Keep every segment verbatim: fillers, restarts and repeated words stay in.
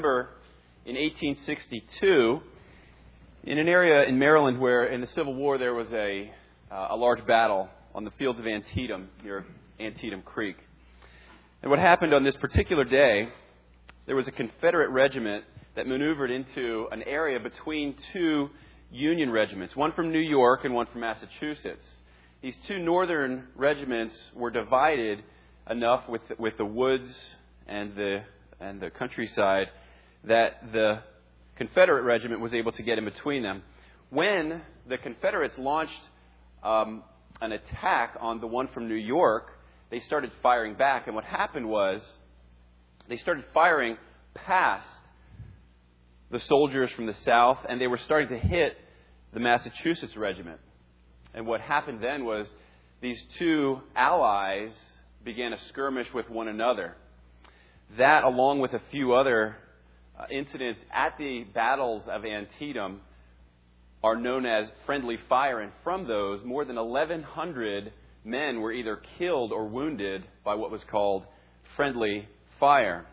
In eighteen sixty-two, in an area in Maryland where in the Civil War there was a, uh, a large battle on the fields of Antietam near Antietam Creek. And what happened on this particular day, there was a Confederate regiment that maneuvered into an area between two Union regiments, one from New York and one from Massachusetts. These two northern regiments were divided enough with with the woods and the and the countryside that the Confederate regiment was able to get in between them. When the Confederates launched um, an attack on the one from New York, they started firing back. And what happened was they started firing past the soldiers from the South, and they were starting to hit the Massachusetts regiment. And what happened then was these two allies began a skirmish with one another. That, along with a few other Uh, incidents at the battles of Antietam, are known as friendly fire, and from those, more than eleven hundred men were either killed or wounded by what was called friendly fire.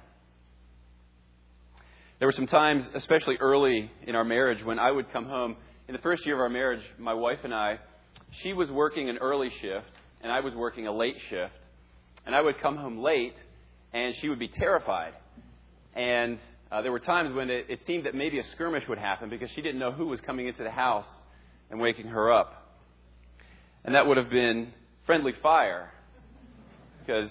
There were some times, especially early in our marriage, when I would come home. In the first year of our marriage, my wife and I, she was working an early shift, and I was working a late shift. And I would come home late, and she would be terrified. And Uh, there were times when it, it seemed that maybe a skirmish would happen because she didn't know who was coming into the house and waking her up. And that would have been friendly fire. Because,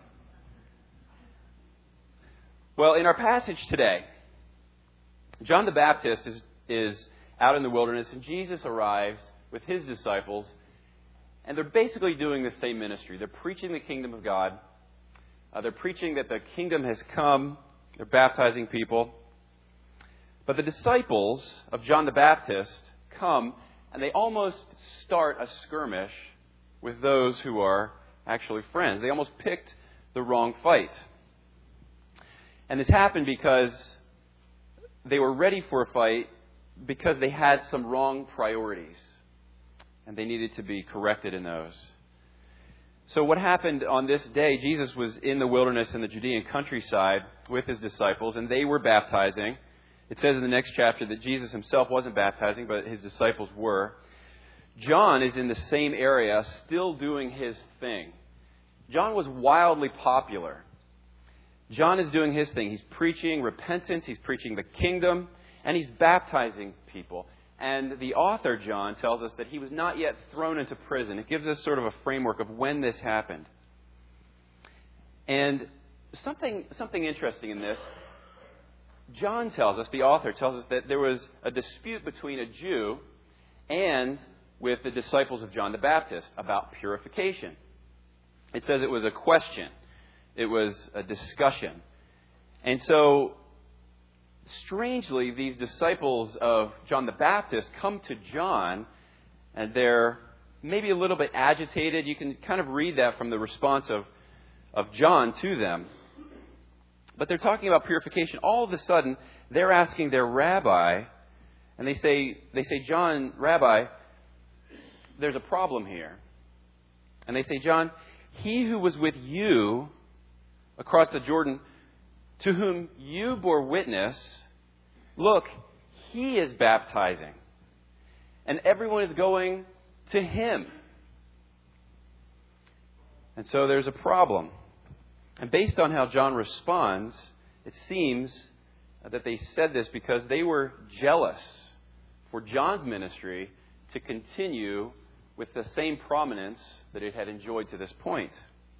well, in our passage today, John the Baptist is, is out in the wilderness, and Jesus arrives with his disciples, and they're basically doing the same ministry. They're preaching the kingdom of God. Uh, they're preaching that the kingdom has come. They're baptizing people. But the disciples of John the Baptist come, and they almost start a skirmish with those who are actually friends. They almost picked the wrong fight. And this happened because they were ready for a fight because they had some wrong priorities. And they needed to be corrected in those. So what happened on this day, Jesus was in the wilderness in the Judean countryside with his disciples, and they were baptizing. It says in the next chapter that Jesus himself wasn't baptizing, but his disciples were. John is in the same area, still doing his thing. John was wildly popular. John is doing his thing. He's preaching repentance, he's preaching the kingdom, and he's baptizing people. And the author, John, tells us that he was not yet thrown into prison. It gives us sort of a framework of when this happened. And something something interesting in this, John tells us, the author tells us that there was a dispute between a Jew and with the disciples of John the Baptist about purification. It says it was a question. It was a discussion. And so, strangely, these disciples of John the Baptist come to John, and they're maybe a little bit agitated. You can kind of read that from the response of, of John to them. But they're talking about purification. All of a sudden, they're asking their rabbi, and they say, they say, John, Rabbi, there's a problem here. And they say, John, he who was with you across the Jordan, to whom you bore witness, look, he is baptizing, and everyone is going to him. And so there's a problem. And based on how John responds, it seems that they said this because they were jealous for John's ministry to continue with the same prominence that it had enjoyed to this point.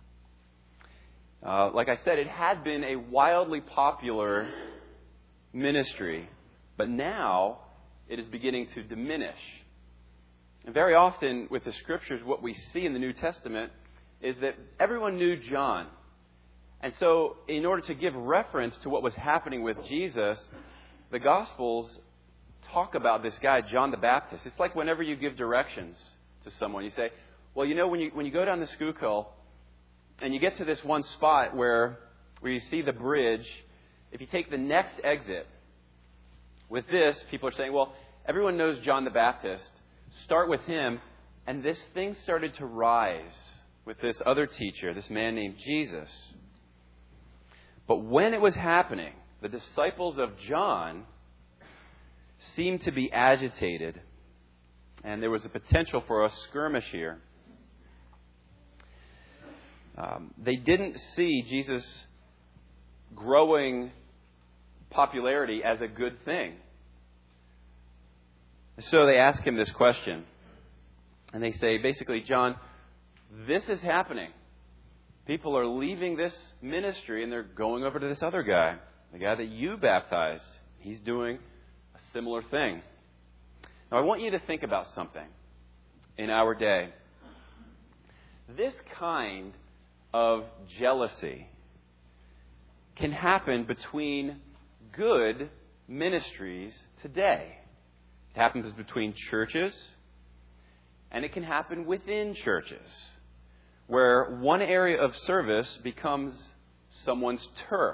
Uh, like I said, it had been a wildly popular ministry, but now it is beginning to diminish. And very often with the Scriptures, what we see in the New Testament is that everyone knew John. And so in order to give reference to what was happening with Jesus, the Gospels talk about this guy, John the Baptist. It's like whenever you give directions to someone, you say, well, you know, when you when you go down the Schuylkill, and you get to this one spot where, where you see the bridge, if you take the next exit, with this, people are saying, well, everyone knows John the Baptist. Start with him. And this thing started to rise with this other teacher, this man named Jesus. But when it was happening, the disciples of John seemed to be agitated, and there was a potential for a skirmish here. Um, they didn't see Jesus' growing popularity as a good thing. So they ask him this question. And they say, basically, John, this is happening. People are leaving this ministry and they're going over to this other guy, the guy that you baptized. He's doing a similar thing. Now, I want you to think about something in our day. This kind of jealousy can happen between good ministries today. It happens between churches, and it can happen within churches, where one area of service becomes someone's turf.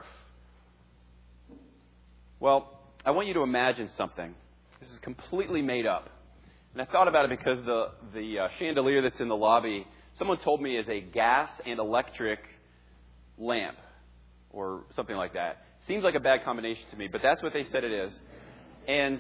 Well, I want you to imagine something. This is completely made up. And I thought about it because the, the uh, chandelier that's in the lobby, someone told me is a gas and electric lamp or something like that. Seems like a bad combination to me, but that's what they said it is. And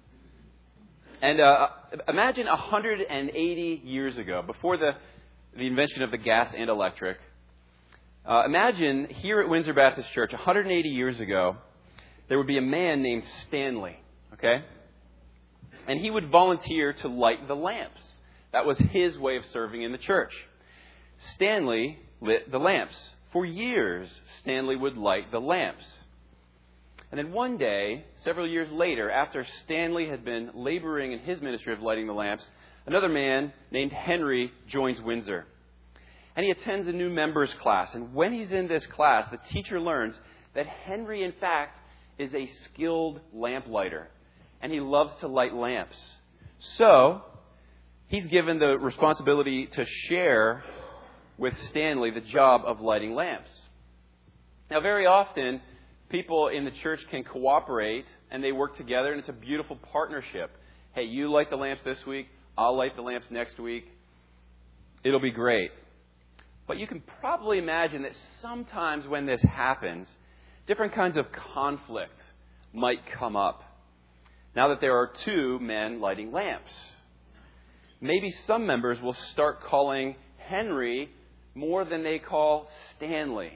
and uh, imagine one hundred eighty years ago, before the, the invention of the gas and electric. Uh, imagine here at Windsor Baptist Church, one hundred eighty years ago, there would be a man named Stanley, okay? And he would volunteer to light the lamps. That was his way of serving in the church. Stanley lit the lamps. For years, Stanley would light the lamps. And then one day, several years later, after Stanley had been laboring in his ministry of lighting the lamps, another man named Henry joins Windsor. And he attends a new members class. And when he's in this class, the teacher learns that Henry, in fact, is a skilled lamplighter. And he loves to light lamps. So, he's given the responsibility to share with Stanley the job of lighting lamps. Now, very often, people in the church can cooperate and they work together, and it's a beautiful partnership. Hey, you light the lamps this week, I'll light the lamps next week. It'll be great. But you can probably imagine that sometimes when this happens, different kinds of conflict might come up. Now that there are two men lighting lamps, maybe some members will start calling Henry more than they call Stanley.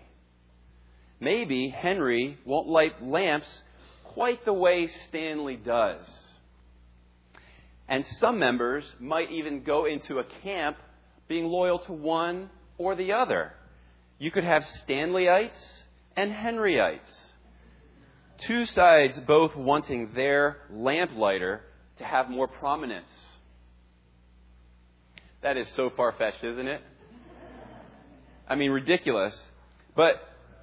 Maybe Henry won't light lamps quite the way Stanley does. And some members might even go into a camp being loyal to one or the other. You could have Stanleyites and Henryites. Two sides both wanting their lamplighter to have more prominence. That is so far-fetched, isn't it? I mean, ridiculous. But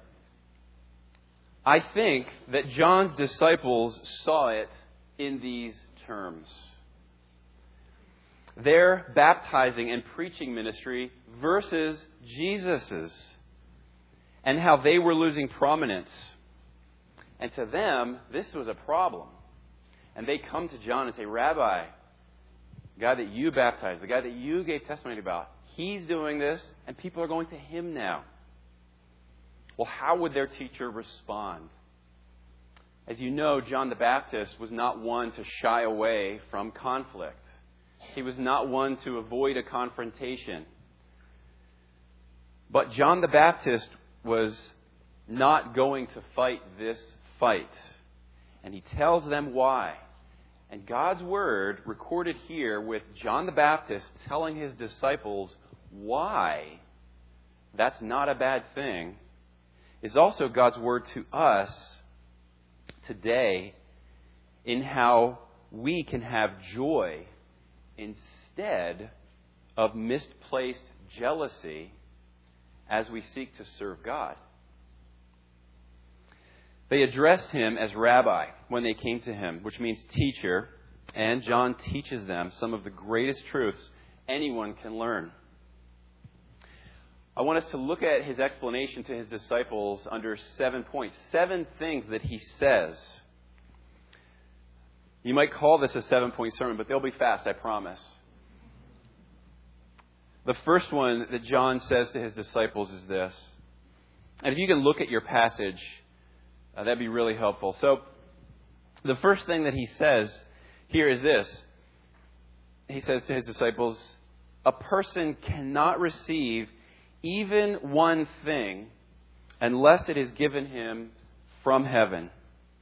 I think that John's disciples saw it in these terms. Their baptizing and preaching ministry versus Jesus's, and how they were losing prominence. And to them, this was a problem. And they come to John and say, Rabbi, the guy that you baptized, the guy that you gave testimony about, he's doing this, and people are going to him now. Well, how would their teacher respond? As you know, John the Baptist was not one to shy away from conflict. He was not one to avoid a confrontation. But John the Baptist was not going to fight this fight. And he tells them why. And God's Word, recorded here with John the Baptist telling his disciples why that's not a bad thing, is also God's Word to us today in how we can have joy instead of misplaced jealousy as we seek to serve God. They addressed him as Rabbi when they came to him, which means teacher, and John teaches them some of the greatest truths anyone can learn. I want us to look at his explanation to his disciples under seven points. Seven things that he says. You might call this a seven-point sermon, but they'll be fast, I promise. The first one that John says to his disciples is this. And if you can look at your passage, Uh, that'd be really helpful. So the first thing that he says here is this. He says to his disciples, a person cannot receive even one thing unless it is given him from heaven.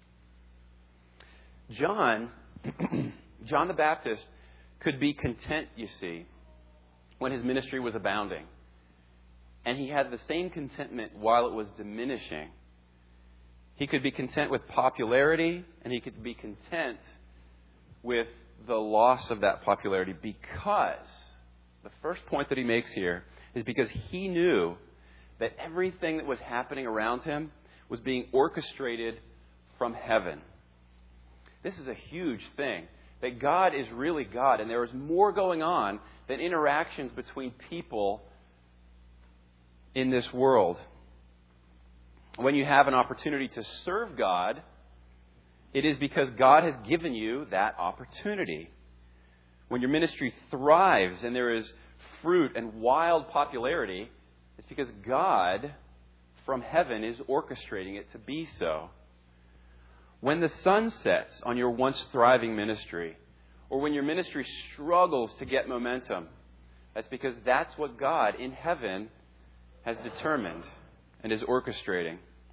John, John the Baptist could be content, you see, when his ministry was abounding. And he had the same contentment while it was diminishing. He could be content with popularity, and he could be content with the loss of that popularity, because the first point that he makes here is because he knew that everything that was happening around him was being orchestrated from heaven. This is a huge thing, that God is really God, and there is more going on than interactions between people in this world. When you have an opportunity to serve God, it is because God has given you that opportunity. When your ministry thrives and there is fruit and wild popularity, it's because God from heaven is orchestrating it to be so. When the sun sets on your once thriving ministry, or when your ministry struggles to get momentum, that's because that's what God in heaven has determined and is orchestrating.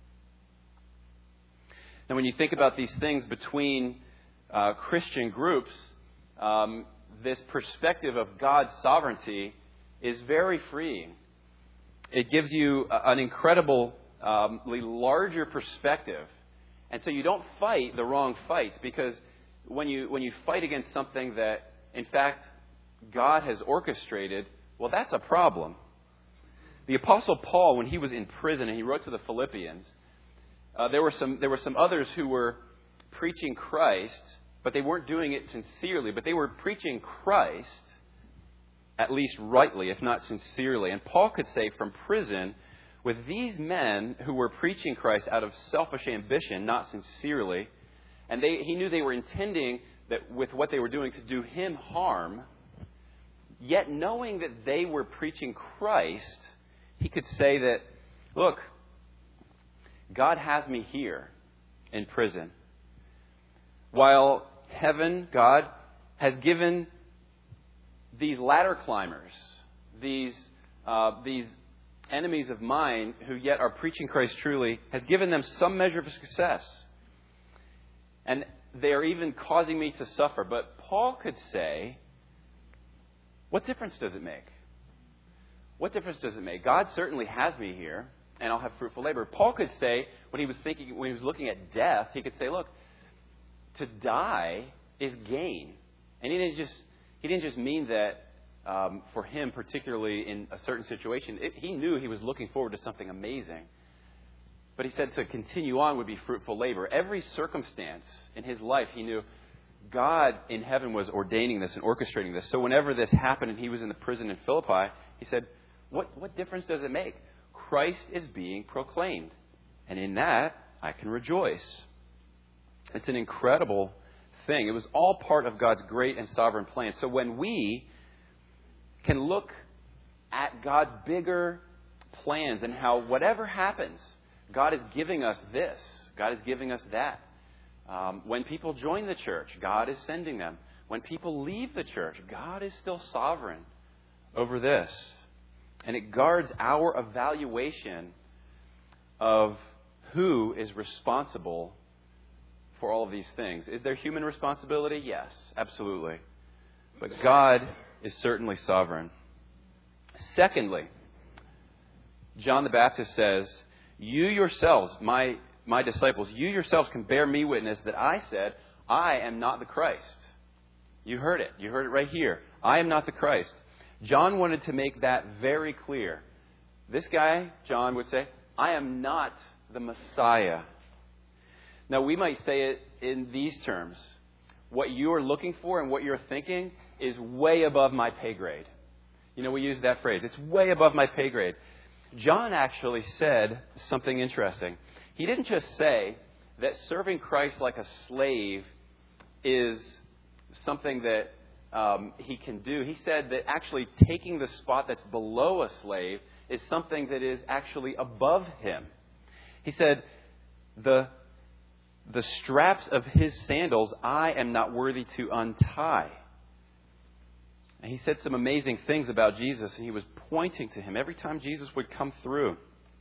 Now, when you think about these things between uh, Christian groups, um, this perspective of God's sovereignty is very freeing. It gives you a, an incredibly um, larger perspective. And so you don't fight the wrong fights, because when you when you fight against something that, in fact, God has orchestrated, well, that's a problem. The Apostle Paul, when he was in prison and he wrote to the Philippians, uh, there were some there were some others who were preaching Christ, but they weren't doing it sincerely. But they were preaching Christ, at least rightly, if not sincerely. And Paul could say from prison, with these men who were preaching Christ out of selfish ambition, not sincerely, and they, he knew they were intending that with what they were doing to do him harm, yet knowing that they were preaching Christ, he could say that, look, God has me here in prison, while heaven, God, has given these ladder climbers, these uh, these enemies of mine who yet are preaching Christ truly, has given them some measure of success. And they are even causing me to suffer. But Paul could say, what difference does it make? What difference does it make? God certainly has me here, and I'll have fruitful labor. Paul could say, when he was thinking, when he was looking at death, he could say, look, to die is gain. And he didn't just he didn't just mean that um, for him, particularly in a certain situation. It, he knew he was looking forward to something amazing. But he said to continue on would be fruitful labor. Every circumstance in his life, he knew God in heaven was ordaining this and orchestrating this. So whenever this happened and he was in the prison in Philippi, he said, what, what difference does it make? Christ is being proclaimed. And in that, I can rejoice. It's an incredible thing. It was all part of God's great and sovereign plan. So when we can look at God's bigger plans and how whatever happens, God is giving us this. God is giving us that. Um, when people join the church, God is sending them. When people leave the church, God is still sovereign over this. And it guards our evaluation of who is responsible for all of these things. Is there human responsibility? Yes, absolutely. But God is certainly sovereign. Secondly, John the Baptist says, you yourselves, my, my disciples, you yourselves can bear me witness that I said, I am not the Christ. You heard it. You heard it right here. I am not the Christ. John wanted to make that very clear. This guy, John, would say, I am not the Messiah. Now, we might say it in these terms. What you are looking for and what you're thinking is way above my pay grade. You know, we use that phrase. It's way above my pay grade. John actually said something interesting. He didn't just say that serving Christ like a slave is something that um, he can do. He said that actually taking the spot that's below a slave is something that is actually above him. He said the the straps of his sandals I am not worthy to untie. And he said some amazing things about Jesus, and he was pointing to him every time Jesus would come through.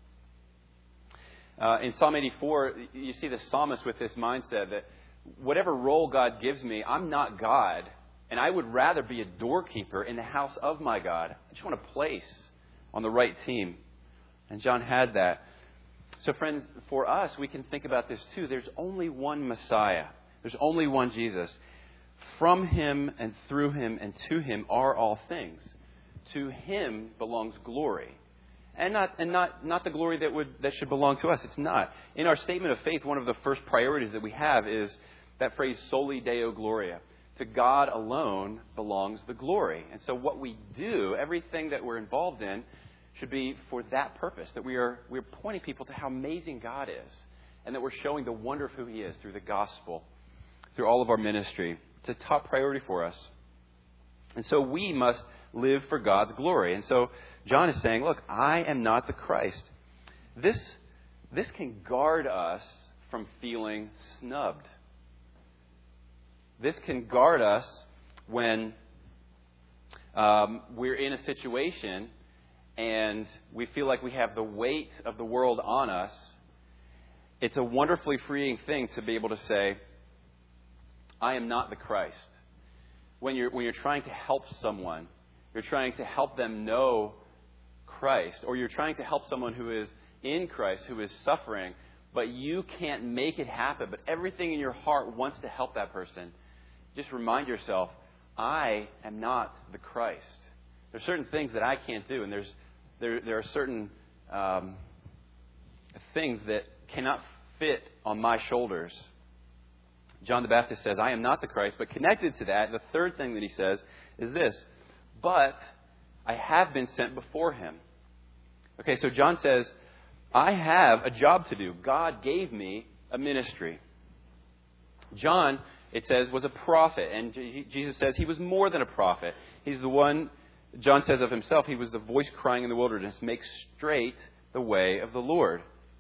Uh, in Psalm eighty-four, you see the psalmist with this mindset that whatever role God gives me, I'm not God, and I would rather be a doorkeeper in the house of my God. I just want a place on the right team. And John had that. So friends, for us, we can think about this too. There's only one Messiah. There's only one Jesus. From him and through him and to him are all things. To him belongs glory. And not and not, not the glory that would that should belong to us. It's not. In our statement of faith, one of the first priorities that we have is that phrase, soli Deo Gloria. To God alone belongs the glory. And so what we do, everything that we're involved in, should be for that purpose, that we are we're pointing people to how amazing God is, and that we're showing the wonder of who he is through the gospel, through all of our ministry. It's a top priority for us. And so we must live for God's glory. And so John is saying, look, I am not the Christ. This, this can guard us from feeling snubbed. This can guard us when um, we're in a situation and we feel like we have the weight of the world on us. It's a wonderfully freeing thing to be able to say, I am not the Christ. When you're, when you're trying to help someone, you're trying to help them know Christ, or you're trying to help someone who is in Christ, who is suffering, but you can't make it happen, but everything in your heart wants to help that person. Just remind yourself, I am not the Christ. There's certain things that I can't do, and there's there there are certain um, things that cannot fit on my shoulders. John the Baptist says, I am not the Christ, but connected to that, the third thing that he says is this, but I have been sent before him. Okay, so John says, I have a job to do. God gave me a ministry. John, it says, was a prophet, and Jesus says he was more than a prophet. He's the one, John says of himself, he was the voice crying in the wilderness, make straight the way of the Lord.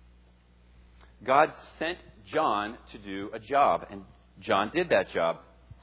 God sent John to do a job, and John did that job,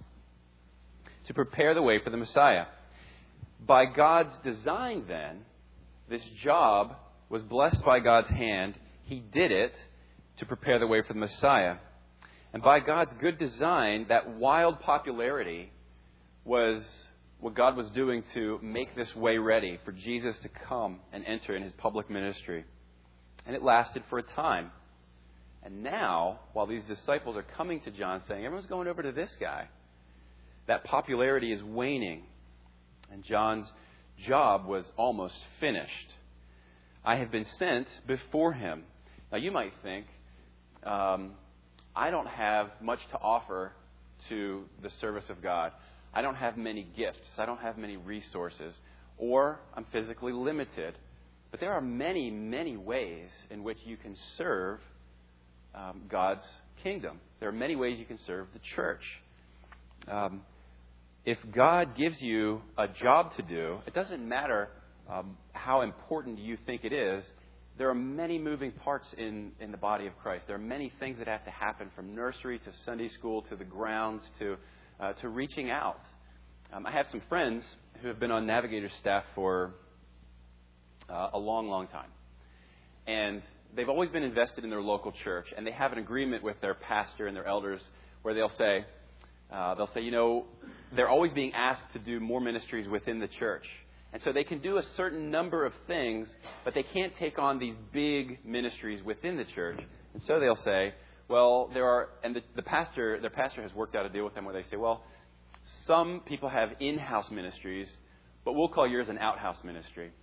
to prepare the way for the Messiah. By God's design, then, this job was blessed by God's hand. He did it to prepare the way for the Messiah. And by God's good design, that wild popularity was what God was doing to make this way ready for Jesus to come and enter in his public ministry. And it lasted for a time. And now, while these disciples are coming to John saying, everyone's going over to this guy, that popularity is waning. And John's job was almost finished. I have been sent before him. Now you might think, um, I don't have much to offer to the service of God. I don't have many gifts. I don't have many resources. Or I'm physically limited. But there are many, many ways in which you can serve um, God's kingdom. There are many ways you can serve the church. Um, if God gives you a job to do, it doesn't matter um, how important you think it is. There are many moving parts in, in the body of Christ. There are many things that have to happen, from nursery to Sunday school to the grounds to uh, to reaching out. Um, I have some friends who have been on Navigator's staff for uh, a long, long time. And they've always been invested in their local church. And they have an agreement with their pastor and their elders where they'll say, uh, they'll say, you know, they're always being asked to do more ministries within the church. And so they can do a certain number of things, but they can't take on these big ministries within the church. And so they'll say, well, there are, and the, the pastor, their pastor has worked out a deal with them where they say, well, some people have in-house ministries, but we'll call yours an outhouse ministry.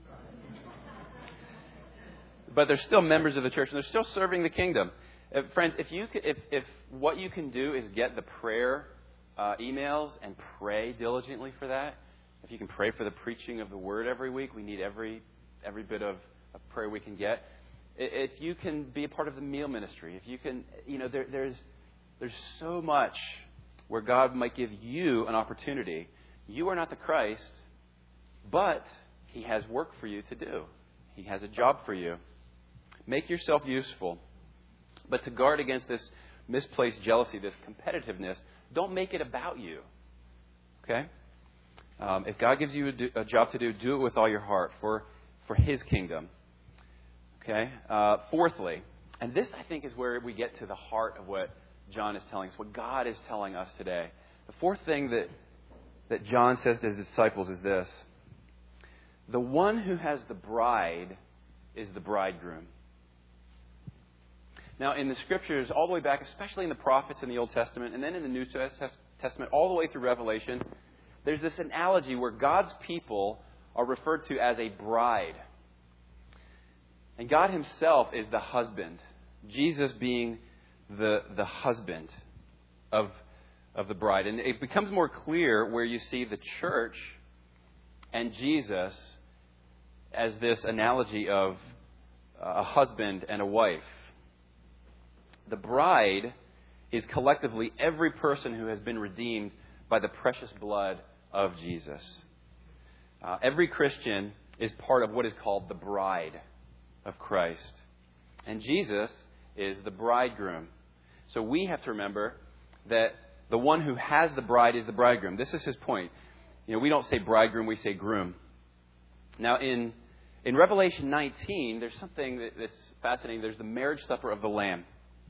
But they're still members of the church, and they're still serving the kingdom. Uh, friends, if you could, if, if what you can do is get the prayer uh, emails and pray diligently for that, if you can pray for the preaching of the word every week, we need every every bit of, of prayer we can get. If you can be a part of the meal ministry, if you can, you know, there, there's there's so much where God might give you an opportunity. You are not the Christ, but He has work for you to do. He has a job for you. Make yourself useful. But to guard against this misplaced jealousy, this competitiveness, don't make it about you. Okay? Um, if God gives you a, do, a job to do, do it with all your heart for, for His kingdom. Okay? Uh, fourthly, and this I think is where we get to the heart of what John is telling us, what God is telling us today. The fourth thing that, that John says to his disciples is this: the one who has the bride is the bridegroom. Now, in the Scriptures, all the way back, especially in the prophets in the Old Testament, and then in the New Testament, all the way through Revelation, there's this analogy where God's people are referred to as a bride. And God Himself is the husband. Jesus being the, the husband of, of the bride. And it becomes more clear where you see the church and Jesus as this analogy of a husband and a wife. The bride is collectively every person who has been redeemed by the precious blood of Jesus. Uh, every Christian is part of what is called the bride of Christ. And Jesus is the bridegroom. So we have to remember that the one who has the bride is the bridegroom. This is his point. You know, we don't say bridegroom, we say groom. Now, in in Revelation nineteen, there's something that, that's fascinating. There's the marriage supper of the Lamb.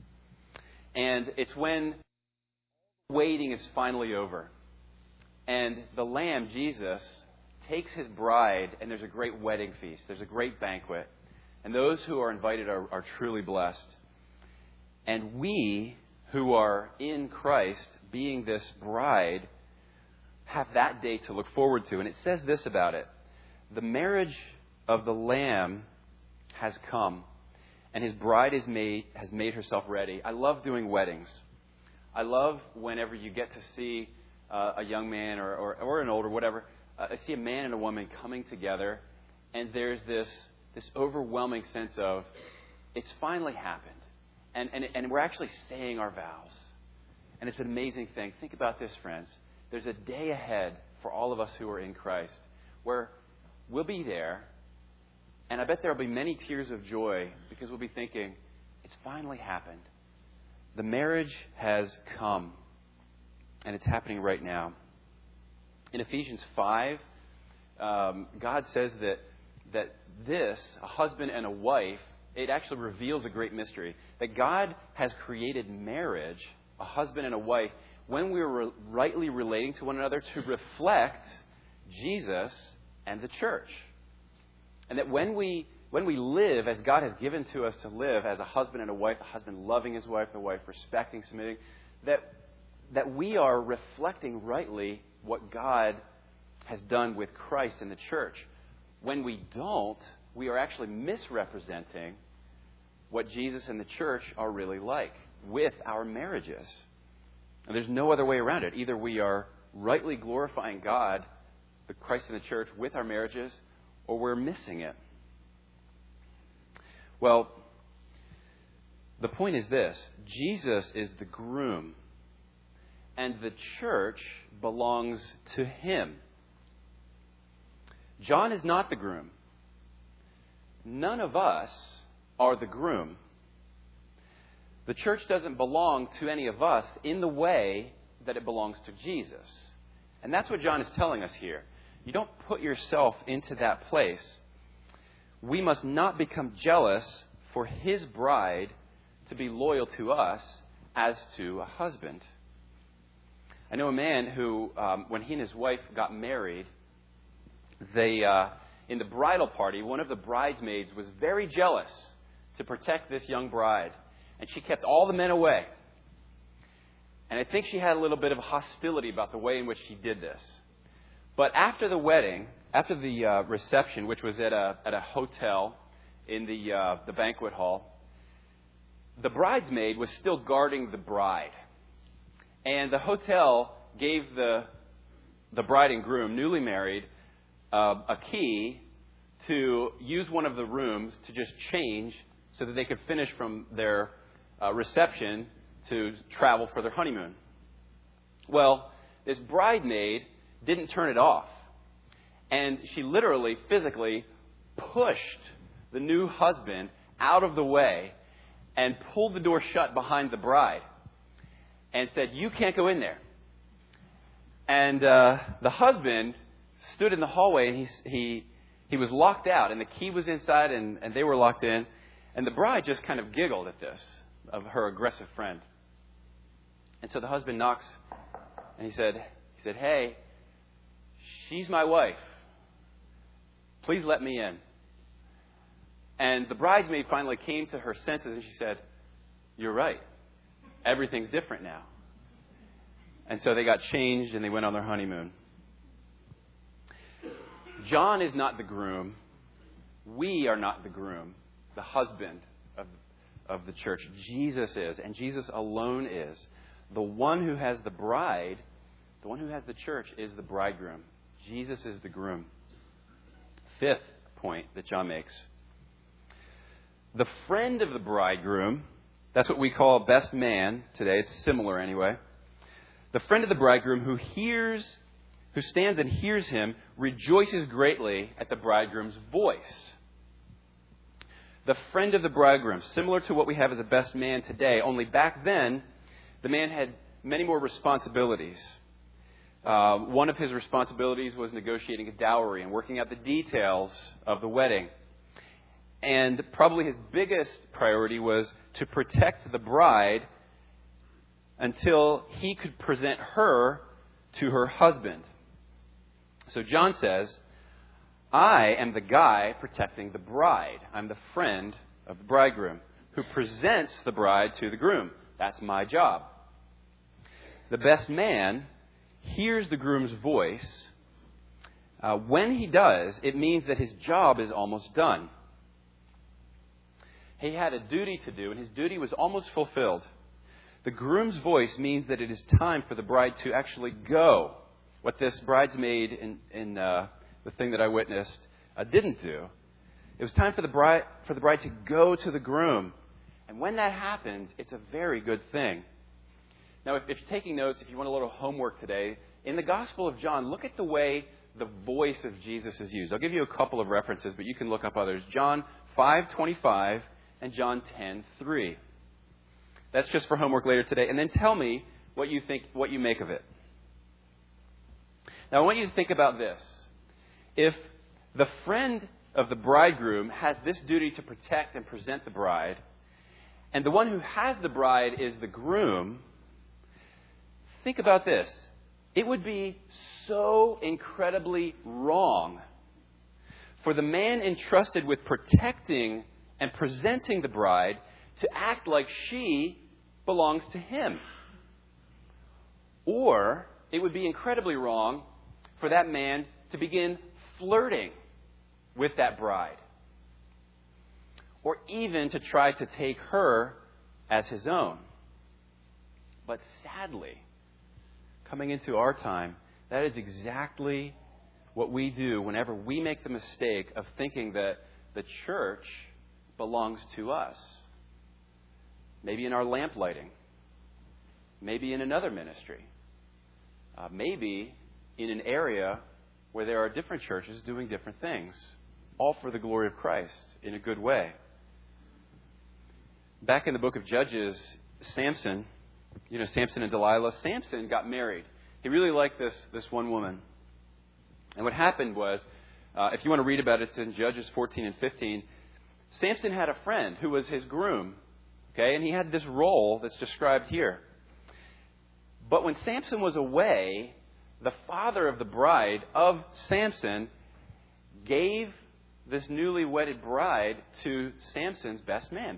And it's when waiting is finally over. And the Lamb, Jesus, takes His bride, and there's a great wedding feast. There's a great banquet. And those who are invited are, are truly blessed. And we, who are in Christ, being this bride, have that day to look forward to. And it says this about it: the marriage of the Lamb has come, and His bride is made, has made herself ready. I love doing weddings. I love whenever you get to see uh, a young man or, or, or an older, whatever, uh, I see a man and a woman coming together, and there's this this overwhelming sense of, it's finally happened. And, and, and we're actually saying our vows. And it's an amazing thing. Think about this, friends. There's a day ahead for all of us who are in Christ where we'll be there, and I bet there will be many tears of joy because we'll be thinking, it's finally happened. The marriage has come, and it's happening right now. In Ephesians five, um, God says that that this, a husband and a wife, it actually reveals a great mystery. That God has created marriage, a husband and a wife, when we are rightly relating to one another to reflect Jesus and the church. And that when we when we live as God has given to us to live as a husband and a wife, a husband loving his wife, the wife respecting, submitting, that that we are reflecting rightly what God has done with Christ in the church. When we don't, we are actually misrepresenting what Jesus and the church are really like with our marriages. And there's no other way around it. Either we are rightly glorifying God, the Christ and the church, with our marriages, or we're missing it. Well, the point is this: Jesus is the groom, and the church belongs to Him. John is not the groom. None of us are the groom. The church doesn't belong to any of us in the way that it belongs to Jesus. And that's what John is telling us here. You don't put yourself into that place. We must not become jealous for His bride to be loyal to us as to a husband. I know a man who, um, when he and his wife got married, they, uh, in the bridal party, one of the bridesmaids was very jealous to protect this young bride. And she kept all the men away. And I think she had a little bit of hostility about the way in which she did this. But after the wedding, after the uh, reception, which was at a at a hotel in the uh, the banquet hall, the bridesmaid was still guarding the bride, and the hotel gave the the bride and groom, newly married, uh, a key to use one of the rooms to just change so that they could finish from their uh, reception to travel for their honeymoon. Well, this bridesmaid didn't turn it off. And she literally, physically pushed the new husband out of the way and pulled the door shut behind the bride. and said, "You can't go in there." And uh, the husband stood in the hallway, and he he he was locked out, and the key was inside, and, and they were locked in. And the bride just kind of giggled at this, of her aggressive friend. And so the husband knocks, and he said, he said, "Hey, she's my wife. Please let me in." And the bridesmaid finally came to her senses, and she said, "You're right. Everything's different now." And so they got changed, and they went on their honeymoon. John is not the groom. We are not the groom, the husband of, of the church. Jesus is, and Jesus alone is. The one who has the bride, the one who has the church, is the bridegroom. Jesus is the groom. Fifth point that John makes. The friend of the bridegroom, that's what we call best man today. It's similar anyway. The friend of the bridegroom who hears, who stands and hears him, rejoices greatly at the bridegroom's voice. The friend of the bridegroom, similar to what we have as a best man today, only back then, the man had many more responsibilities. Uh, one of his responsibilities was negotiating a dowry and working out the details of the wedding. And probably his biggest priority was to protect the bride until he could present her to her husband. So John says, I am the guy protecting the bride. I'm the friend of the bridegroom who presents the bride to the groom. That's my job. The best man hears the groom's voice. Uh, when he does, it means that his job is almost done. He had a duty to do, and his duty was almost fulfilled. The groom's voice means that it is time for the bride to actually go. What this bridesmaid in, in uh, the thing that I witnessed uh, didn't do. It was time for the bride for the bride to go to the groom. And when that happens, it's a very good thing. Now, if, if you're taking notes, if you want a little homework today, in the Gospel of John, look at the way the voice of Jesus is used. I'll give you a couple of references, but you can look up others. John five twenty-five and John ten three. That's just for homework later today. And then tell me what you think, what you make of it. Now, I want you to think about this. If the friend of the bridegroom has this duty to protect and present the bride, and the one who has the bride is the groom, think about this. It would be so incredibly wrong for the man entrusted with protecting and presenting the bride to act like she belongs to him. Or it would be incredibly wrong for that man to begin flirting with that bride. Or even to try to take her as his own. But sadly, coming into our time, that is exactly what we do whenever we make the mistake of thinking that the church belongs to us. Maybe in our lamp lighting. Maybe in another ministry. Uh, maybe in an area where there are different churches doing different things. All for the glory of Christ in a good way. Back in the book of Judges, Samson, you know, Samson and Delilah, Samson got married. He really liked this, this one woman. And what happened was, uh, if you want to read about it, it's in Judges fourteen and fifteen. Samson had a friend who was his groom. Okay, and he had this role that's described here. But when Samson was away, the father of the bride of Samson gave this newly wedded bride to Samson's best man.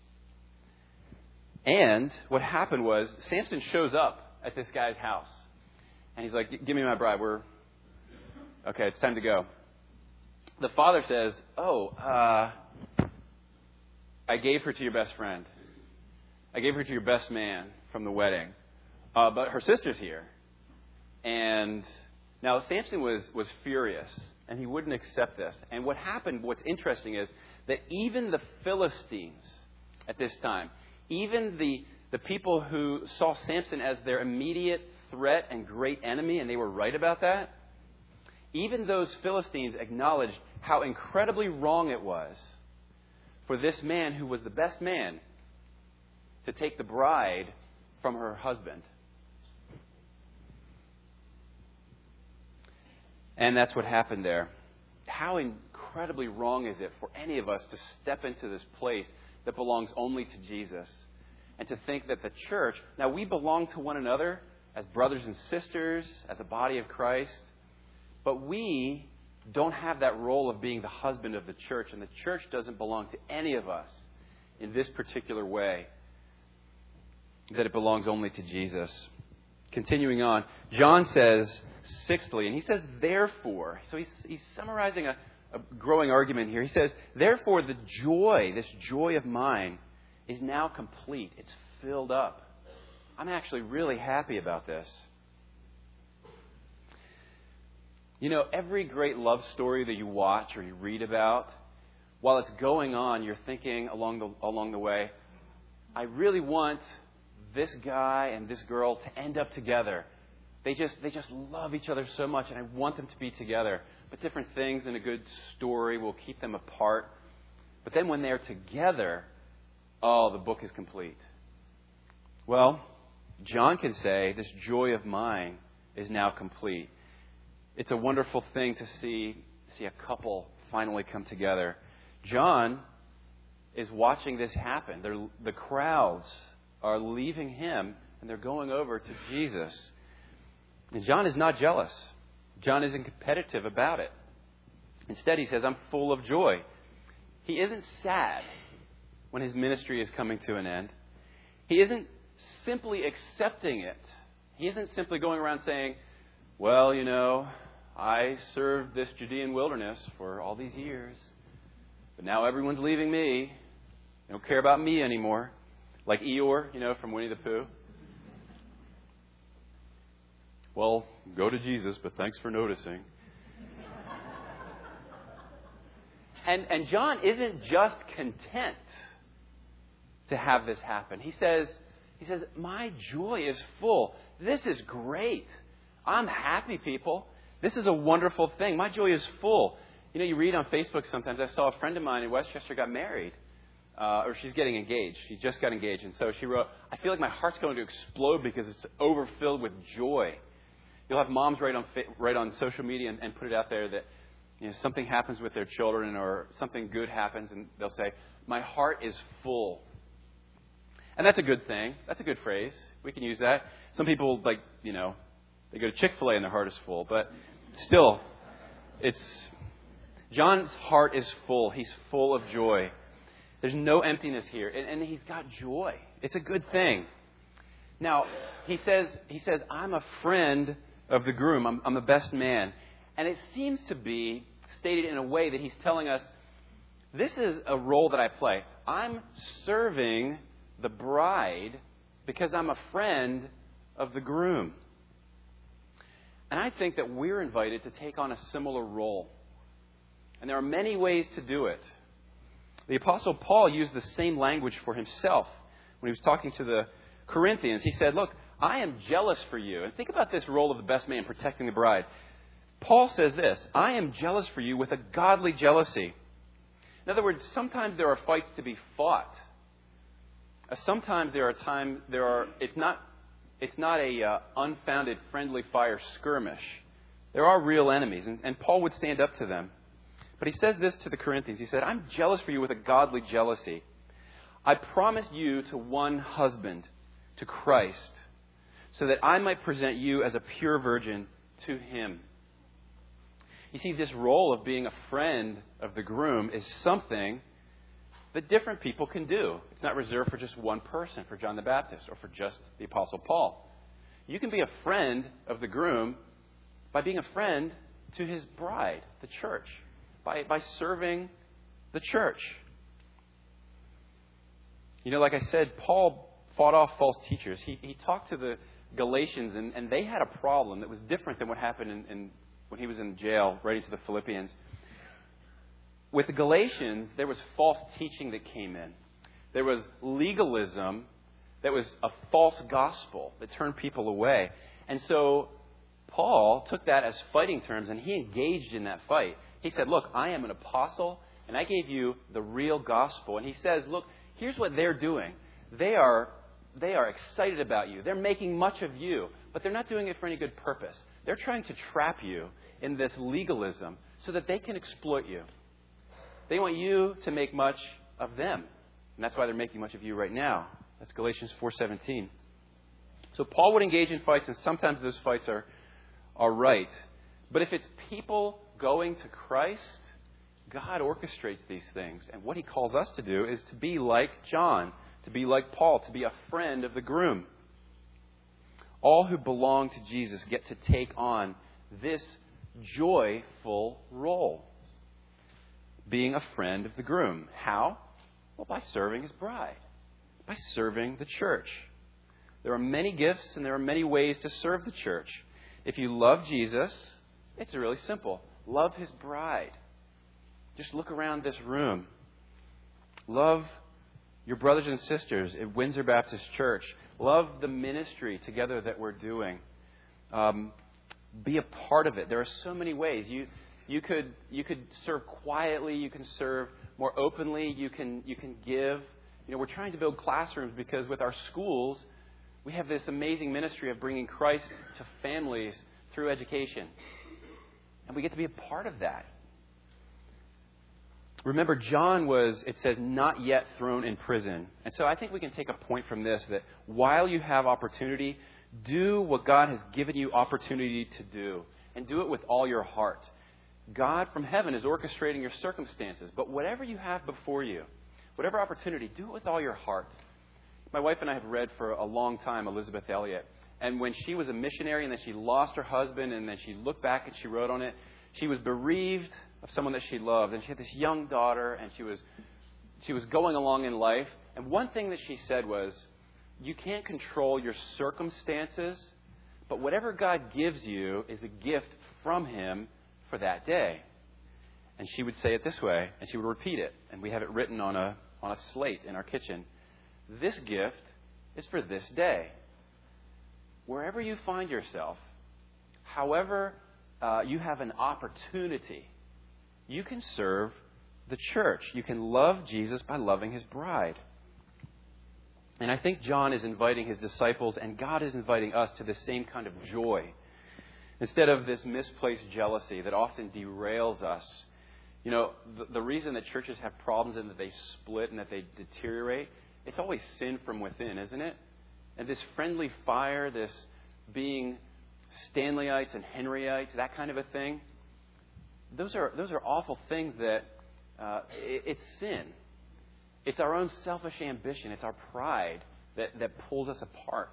And what happened was, Samson shows up at this guy's house. And he's like, give me my bride. We're, okay, it's time to go. The father says, oh, uh, I gave her to your best friend. I gave her to your best man from the wedding. Uh, but her sister's here. And now Samson was, was furious. And he wouldn't accept this. And what happened, what's interesting is that even the Philistines at this time, even the, the people who saw Samson as their immediate threat and great enemy, and they were right about that, even those Philistines acknowledged how incredibly wrong it was for this man who was the best man to take the bride from her husband. And that's what happened there. How incredibly wrong is it for any of us to step into this place that belongs only to Jesus and to think that the church, now we belong to one another as brothers and sisters, as a body of Christ, but we don't have that role of being the husband of the church, and the church doesn't belong to any of us in this particular way, that it belongs only to Jesus. Continuing on, John says, sixthly, and he says, therefore, so he's, he's summarizing a, a growing argument here. He says, therefore, the joy, this joy of mine, is now complete. It's filled up. I'm actually really happy about this. You know, every great love story that you watch or you read about, while it's going on, you're thinking along the along the way, I really want this guy and this girl to end up together. They just they just love each other so much, and I want them to be together. But different things in a good story will keep them apart. But then when they're together, oh, the book is complete. Well, John can say, this joy of mine is now complete. It's a wonderful thing to see, see a couple finally come together. John is watching this happen. They're, the crowds are leaving him, and they're going over to Jesus. And John is not jealous. John isn't competitive about it. Instead, he says, I'm full of joy. He isn't sad when his ministry is coming to an end. He isn't simply accepting it. He isn't simply going around saying, well, you know, I served this Judean wilderness for all these years, but now everyone's leaving me. They don't care about me anymore. Like Eeyore, you know, from Winnie the Pooh. Well, go to Jesus, but thanks for noticing. And, and John isn't just content to have this happen. He says, he says, my joy is full. This is great. I'm happy, people. This is a wonderful thing. My joy is full. You know, you read on Facebook sometimes. I saw a friend of mine in Westchester got married. Uh, or she's getting engaged. She just got engaged. And so she wrote, I feel like my heart's going to explode because it's overfilled with joy. You'll have moms write on write on social media and, and put it out there that, you know, something happens with their children or something good happens, and they'll say, my heart is full. And that's a good thing. That's a good phrase. We can use that. Some people, like, you know, they go to Chick-fil-A and their heart is full. But still, it's John's heart is full. He's full of joy. There's no emptiness here. And, and he's got joy. It's a good thing. Now, he says, he says, I'm a friend of the groom. I'm, I'm the best man. And it seems to be stated in a way that he's telling us, this is a role that I play. I'm serving the bride because I'm a friend of the groom. And I think that we're invited to take on a similar role. And there are many ways to do it. The Apostle Paul used the same language for himself when he was talking to the Corinthians. He said, look, I am jealous for you. And think about this role of the best man protecting the bride. Paul says this, I am jealous for you with a godly jealousy. In other words, sometimes there are fights to be fought. Uh, sometimes there are times there are. It's not. It's not a uh, unfounded friendly fire skirmish. There are real enemies, and, and Paul would stand up to them. But he says this to the Corinthians. He said, I'm jealous for you with a godly jealousy. I promised you to one husband, to Christ, so that I might present you as a pure virgin to him. You see, this role of being a friend of the groom is something that different people can do. It's not reserved for just one person, for John the Baptist, or for just the Apostle Paul. You can be a friend of the groom by being a friend to his bride, the church, by, by serving the church. You know, like I said, Paul fought off false teachers. He, he talked to the Galatians, and, and they had a problem that was different than what happened in, in, when he was in jail writing to the Philippians. With the Galatians, there was false teaching that came in. There was legalism that was a false gospel that turned people away. And so Paul took that as fighting terms, and he engaged in that fight. He said, look, I am an apostle, and I gave you the real gospel. And he says, look, here's what they're doing. They are they are excited about you. They're making much of you, but they're not doing it for any good purpose. They're trying to trap you in this legalism so that they can exploit you. They want you to make much of them. And that's why they're making much of you right now. That's Galatians four seventeen. So Paul would engage in fights, and sometimes those fights are, are right. But if it's people going to Christ, God orchestrates these things. And what he calls us to do is to be like John, to be like Paul, to be a friend of the groom. All who belong to Jesus get to take on this joyful role. Being a friend of the groom. How? Well, by serving his bride. By serving the church. There are many gifts and there are many ways to serve the church. If you love Jesus, it's really simple. Love his bride. Just look around this room. Love your brothers and sisters at Windsor Baptist Church. Love the ministry together that we're doing. Um, be a part of it. There are so many ways. You you could you could serve quietly. You can serve more openly. You can you can give. You know, we're trying to build classrooms because with our schools, we have this amazing ministry of bringing Christ to families through education. And we get to be a part of that. Remember, John was, it says, not yet thrown in prison. And so I think we can take a point from this that while you have opportunity, do what God has given you opportunity to do. And do it with all your heart. God from heaven is orchestrating your circumstances. But whatever you have before you, whatever opportunity, do it with all your heart. My wife and I have read for a long time Elizabeth Elliot. And when she was a missionary and then she lost her husband and then she looked back and she wrote on it, she was bereaved of someone that she loved. And she had this young daughter and she was she was going along in life. And one thing that she said was, you can't control your circumstances, but whatever God gives you is a gift from him for that day. And she would say it this way, and she would repeat it. And we have it written on a on a slate in our kitchen. This gift is for this day. Wherever you find yourself, however uh, you have an opportunity, you can serve the church. You can love Jesus by loving his bride. And I think John is inviting his disciples, and God is inviting us to the same kind of joy. Instead of this misplaced jealousy that often derails us. You know, the, the reason that churches have problems and that they split and that they deteriorate, it's always sin from within, isn't it? And this friendly fire, this being Stanleyites and Henryites, that kind of a thing, those are those are awful things that uh, it, it's sin. It's our own selfish ambition. It's our pride that, that pulls us apart.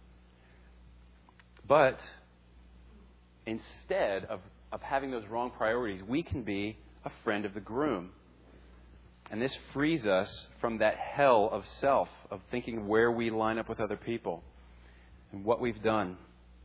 But instead of, of having those wrong priorities, we can be a friend of the groom. And this frees us from that hell of self, of thinking where we line up with other people and what we've done.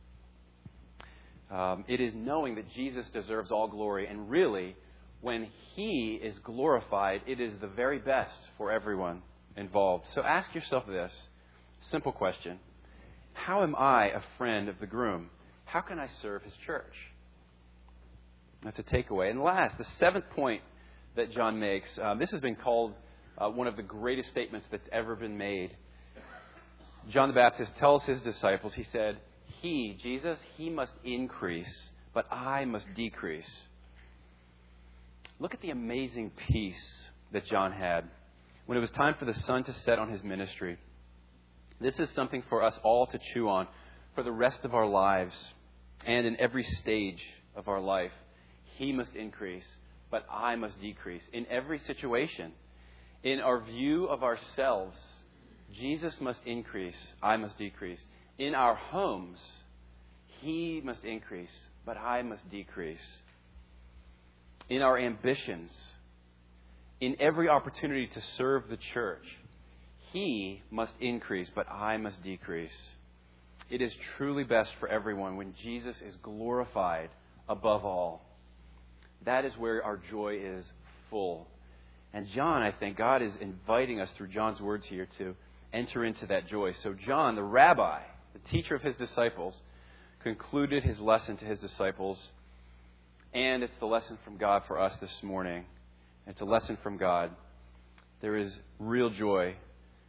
Um, it is knowing that Jesus deserves all glory. And really, when he is glorified, it is the very best for everyone involved. So ask yourself this simple question. How am I a friend of the groom? How can I serve his church? That's a takeaway. And last, the seventh point that John makes. Uh, this has been called uh, one of the greatest statements that's ever been made. John the Baptist tells his disciples, he said, He, Jesus, he must increase, but I must decrease. Look at the amazing peace that John had when it was time for the sun to set on his ministry. This is something for us all to chew on for the rest of our lives and in every stage of our life. He must increase, but I must decrease. In every situation, in our view of ourselves, Jesus must increase, I must decrease. In our homes, he must increase, but I must decrease. In our ambitions, in every opportunity to serve the church, he must increase, but I must decrease. It is truly best for everyone when Jesus is glorified above all. That is where our joy is full. And John, I think, God is inviting us through John's words here to enter into that joy. So John, the rabbi, the teacher of his disciples, concluded his lesson to his disciples. And it's the lesson from God for us this morning. It's a lesson from God. There is real joy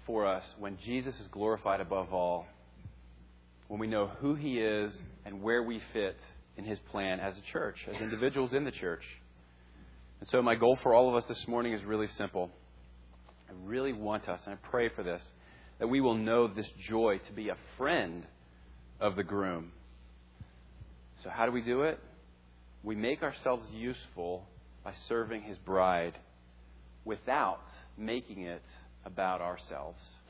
for us when Jesus is glorified above all, when we know who He is and where we fit in His plan as a church, as individuals in the church. And so my goal for all of us this morning is really simple. I really want us, and I pray for this, that we will know this joy to be a friend of the groom. So how do we do it? We make ourselves useful by serving His bride without making it about ourselves.